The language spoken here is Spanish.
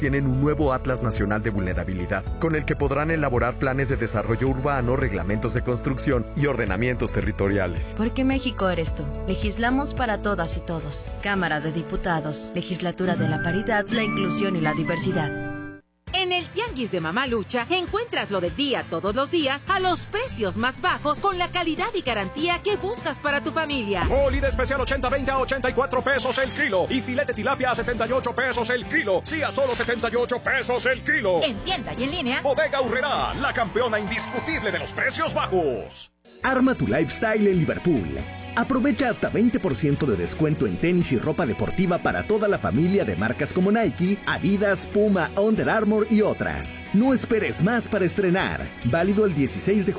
tienen un nuevo Atlas Nacional de Vulnerabilidad, con el que podrán elaborar planes de desarrollo urbano, reglamentos de construcción y ordenamientos territoriales. Porque México eres tú. Legislamos para todas y todos. Cámara de Diputados, Legislatura de la Paridad, la Inclusión y la Diversidad. En el Tianguis de Mamalucha encuentras lo del día todos los días a los precios más bajos con la calidad y garantía que buscas para tu familia. Molida especial 80-20 a 84 pesos el kilo y filete tilapia a 78 pesos el kilo. Sí, a solo 78 pesos el kilo. En tienda y en línea. Bodega Aurrerá, la campeona indiscutible de los precios bajos. Arma tu lifestyle en Liverpool. Aprovecha hasta 20% de descuento en tenis y ropa deportiva para toda la familia de marcas como Nike, Adidas, Puma, Under Armour y otras. No esperes más para estrenar. Válido el 16 de